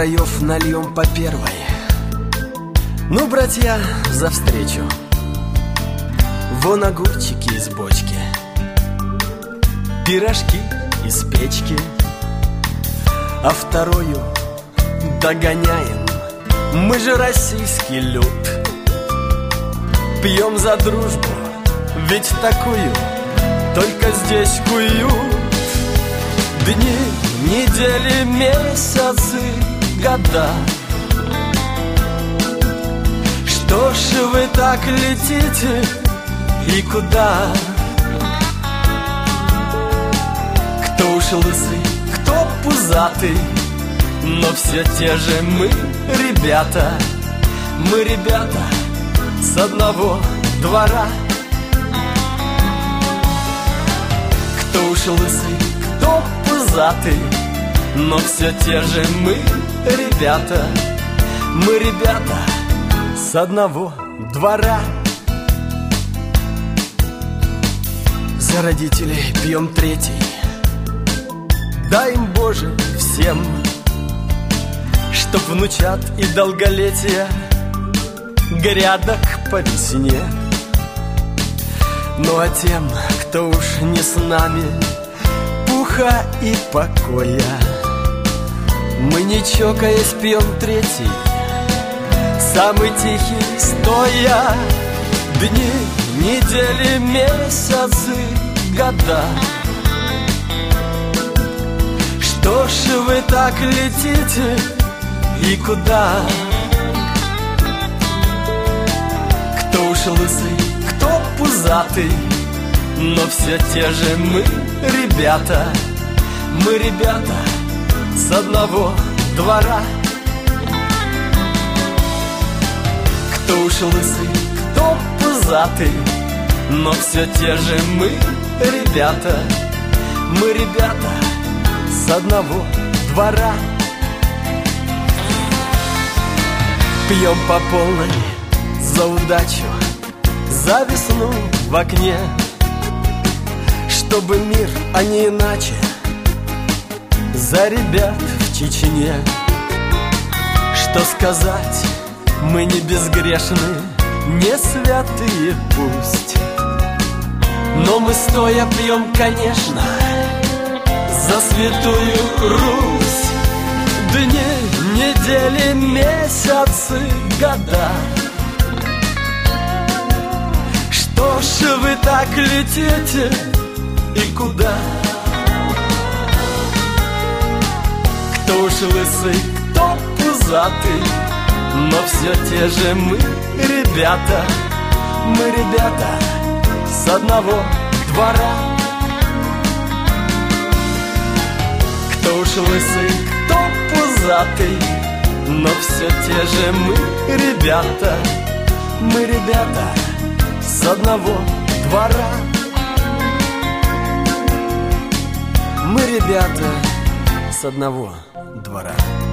краев нальем по первой. Ну, братья, за встречу. Вон огурчики из бочки, пирожки из печки, а вторую догоняем. Мы же российский люд. Пьем за дружбу, ведь такую только здесь куют. Дни, недели, месяцы, года. Что ж вы так летите и куда? Кто уж лысый, кто пузатый, но все те же мы ребята. Мы ребята с одного двора. Кто уж лысый, кто пузатый, но все те же мы ребята. Мы ребята с одного двора. За родителей пьем третий. Дай им, Боже, всем, чтоб внучат и долголетия грядок по весне. Ну а тем, кто уж не с нами, пуха и покоя. Мы не чокаясь пьем третий, самый тихий стоя. Дни, недели, месяцы, года. Что ж вы так летите и куда? Кто уж лысый, кто пузатый, но все те же мы ребята. Мы ребята с одного двора. Кто уж лысый, кто пузатый, но все те же мы ребята. Мы ребята с одного двора. Пьем по полной за удачу, за весну в окне, чтобы мир, а не иначе, за ребят в Чечне. Что сказать, мы не безгрешны, не святые пусть, но мы стоя пьем, конечно, за святую Русь. Дни, недели, месяцы, года. Что ж вы так летите и куда? Кто уж лысый, кто пузатый, но все те же мы ребята. Мы ребята с одного двора. Кто уж лысый, кто пузатый, но все те же мы ребята. Мы ребята с одного двора. Мы ребята с одного двора.